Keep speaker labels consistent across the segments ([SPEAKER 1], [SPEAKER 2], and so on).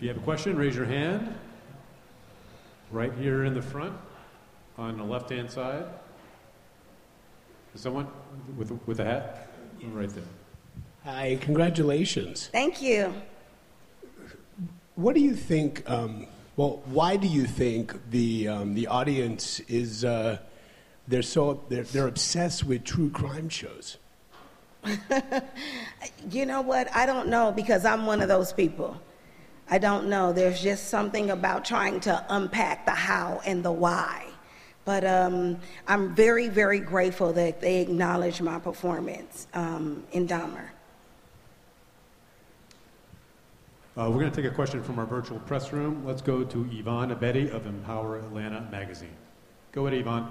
[SPEAKER 1] you have a question, raise your hand. Right here in the front, on the left-hand side. Is someone with a hat? Right there.
[SPEAKER 2] Hi, congratulations.
[SPEAKER 3] Thank you.
[SPEAKER 2] What do you think, why do you think the audience is, they're obsessed with true crime shows?
[SPEAKER 3] You know what? I don't know, because I'm one of those people. I don't know. There's just something about trying to unpack the how and the why. But I'm very, very grateful that they acknowledge my performance in Dahmer.
[SPEAKER 1] We're going to take a question from our virtual press room. Let's go to Yvonne Abedi of Empower Atlanta magazine. Go ahead, Yvonne.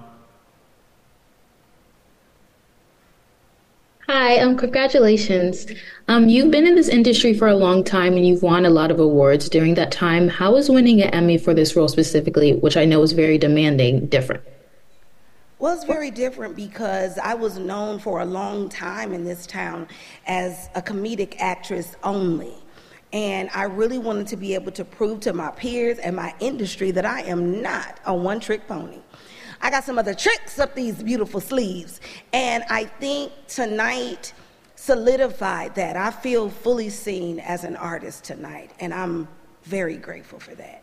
[SPEAKER 4] Hi, congratulations. You've been in this industry for a long time and you've won a lot of awards during that time. How is winning an Emmy for this role specifically, which I know is very demanding, different?
[SPEAKER 3] Well, it's very different because I was known for a long time in this town as a comedic actress only. And I really wanted to be able to prove to my peers and my industry that I am not a one-trick pony. I got some other tricks up these beautiful sleeves. And I think tonight solidified that. I feel fully seen as an artist tonight, and I'm very grateful for that.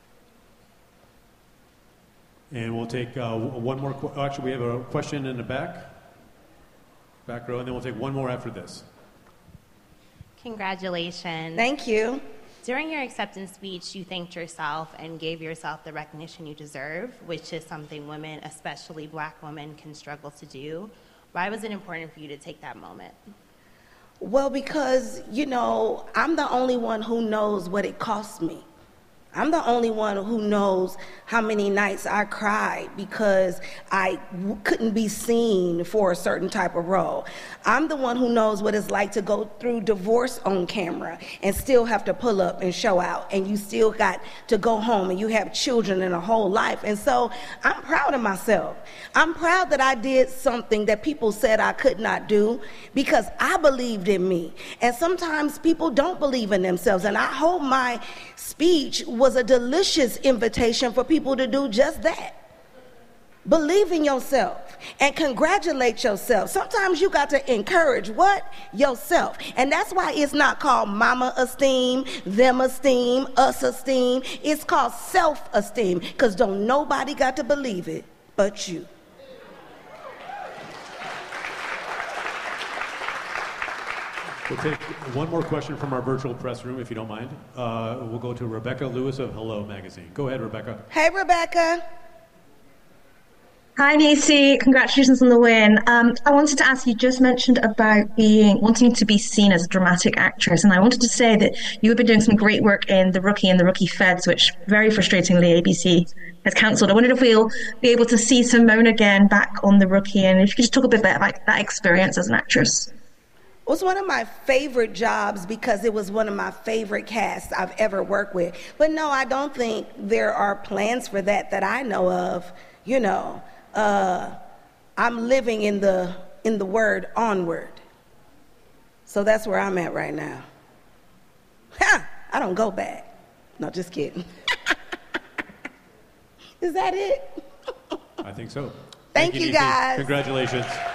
[SPEAKER 1] And we'll take one more, actually we have a question in the back row, and then we'll take one more after this.
[SPEAKER 5] Congratulations.
[SPEAKER 3] Thank you.
[SPEAKER 5] During your acceptance speech, you thanked yourself and gave yourself the recognition you deserve, which is something women, especially Black women, can struggle to do. Why was it important for you to take that moment?
[SPEAKER 3] Well, because, you know, I'm the only one who knows what it cost me. I'm the only one who knows how many nights I cried because I couldn't be seen for a certain type of role. I'm the one who knows what it's like to go through divorce on camera and still have to pull up and show out, and you still got to go home and you have children and a whole life. And so I'm proud of myself. I'm proud that I did something that people said I could not do because I believed in me. And sometimes people don't believe in themselves, and I hope my speech was a delicious invitation for people to do just that. Believe in yourself and congratulate yourself. Sometimes you got to encourage what? Yourself. And that's why it's not called mama esteem, them esteem, us esteem. It's called self-esteem, because don't nobody got to believe it but you.
[SPEAKER 1] We'll take one more question from our virtual press room, if you don't mind. We'll go to Rebecca Lewis of Hello Magazine. Go ahead, Rebecca.
[SPEAKER 3] Hey, Rebecca.
[SPEAKER 6] Hi, Niecy. Congratulations on the win. I wanted to ask, you just mentioned about wanting to be seen as a dramatic actress, and I wanted to say that you have been doing some great work in The Rookie and The Rookie Feds, which very frustratingly ABC has cancelled. I wondered if we'll be able to see Simone again back on The Rookie, and if you could just talk a bit about that experience as an actress.
[SPEAKER 3] It was one of my favorite jobs because it was one of my favorite casts I've ever worked with. But no, I don't think there are plans for that I know of. You know, I'm living in the word onward. So that's where I'm at right now. Ha! I don't go back. No, just kidding. Is that it?
[SPEAKER 1] I think so.
[SPEAKER 3] Thank you,
[SPEAKER 1] Niecy.
[SPEAKER 3] guys.
[SPEAKER 1] Congratulations.